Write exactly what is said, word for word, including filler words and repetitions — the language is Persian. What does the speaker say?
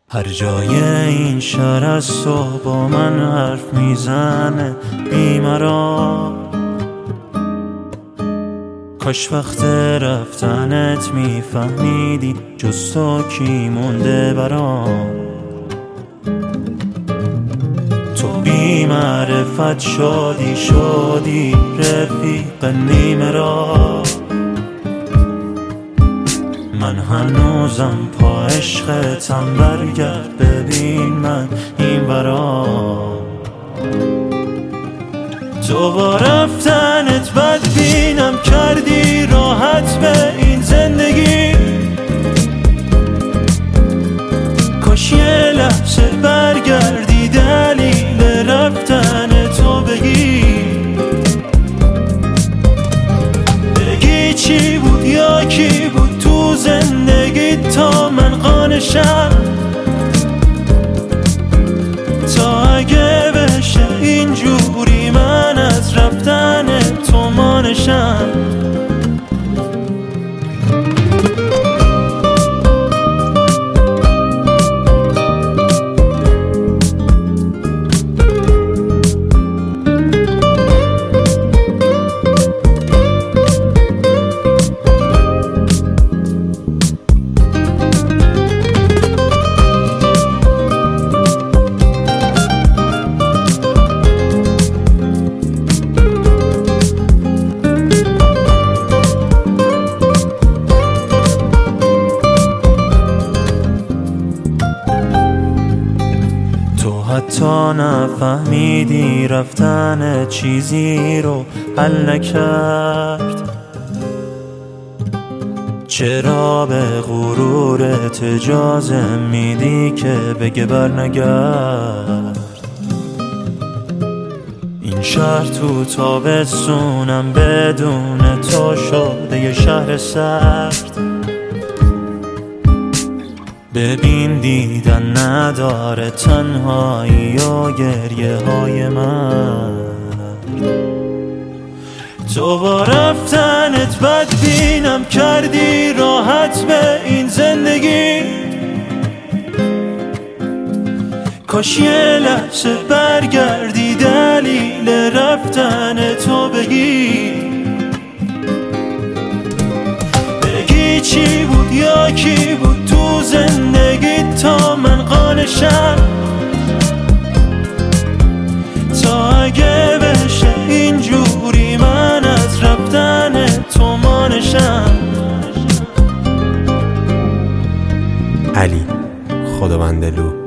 هر جای این شهر از تو با من حرف میزنه بیمرا. کاش وقت رفتنت میفهمیدی جز تو کی مونده برام. تو بی معرفت شادی شادی رفیق نیمه را. من هنوزم پا عشقتم، برگرد ببین من این ورا. تو با رفتنت بدبینم کردی راحت به این زندگی. کاش یه لحظه برگردی دلیل رفتن تو بگی. بگی چی بود یا کی بود تو زندگی تا من قانشم. تا اگه بشه اینجوری من از رفتن تو مانشم. حتی نفهمیدی رفتن چیزی رو حل نکرد. چرا به غرورت اجازه میدی که بگه برنگرد. این شهر تو تابستونم بدون تو شده یه شهر سرد. ببین دیدن نداره تنهایی و گریه های من. تو با رفتنت بدبینم کردی راحت به این زندگی. کاش یه لحظه برگردی دلیل رفتن تو بگی. بگی چی بود یا کی بود تو زندگی تا من قانشم. تا اگه بشه اینجوری من از رفتن تو مانشم. علی خداوندلو.